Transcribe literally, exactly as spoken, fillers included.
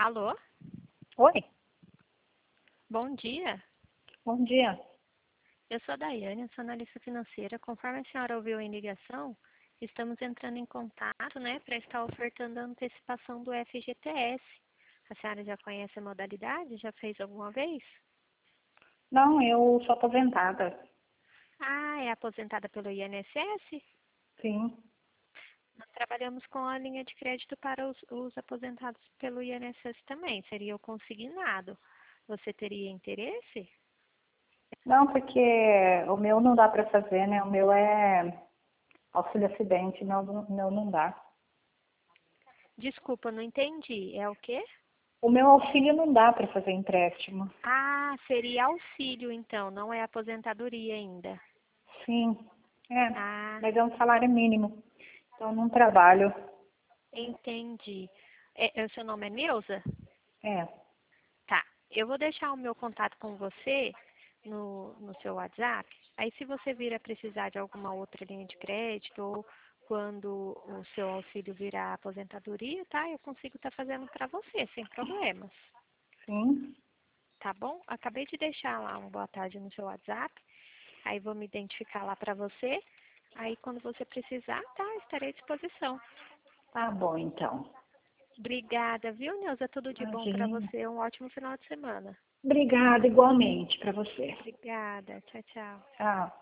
Alô? Oi, Bom dia. bom dia. Eu sou a Daiane, eu sou analista financeira. Conforme a senhora ouviu em ligação, estamos entrando em contato, né, para estar ofertando a antecipação do F G T S. A senhora já conhece a modalidade? Já fez alguma vez? Não, eu sou aposentada. Ah, é aposentada pelo I N S S? Sim. Nós trabalhamos com a linha de crédito para os, os aposentados pelo I N S S também. Seria o consignado. Você teria interesse? Não, porque o meu não dá para fazer, né? O meu é auxílio acidente, não, o meu não dá. Desculpa, não entendi. É o quê? O meu auxílio não dá para fazer empréstimo. Ah, seria auxílio então, não é aposentadoria ainda. Sim, é, Ah, mas é um salário mínimo. Então não trabalho. entendi. É, o seu nome é Neuza? É, Tá. Eu vou deixar o meu contato com você no, no seu WhatsApp. Aí se você vir a precisar de alguma outra linha de crédito ou quando o seu auxílio virar aposentadoria, tá? Eu consigo estar fazendo para você, sem problemas. sim. Tá bom? Acabei de deixar lá um boa tarde no seu WhatsApp. Aí vou me identificar lá para você. Aí quando você precisar, tá? Estarei à disposição. Tá bom, então. Obrigada, viu, Neuza? Tudo de bom para Imagina. você. Um ótimo final de semana. Obrigada, igualmente para você. Obrigada. Tchau, tchau. Tchau.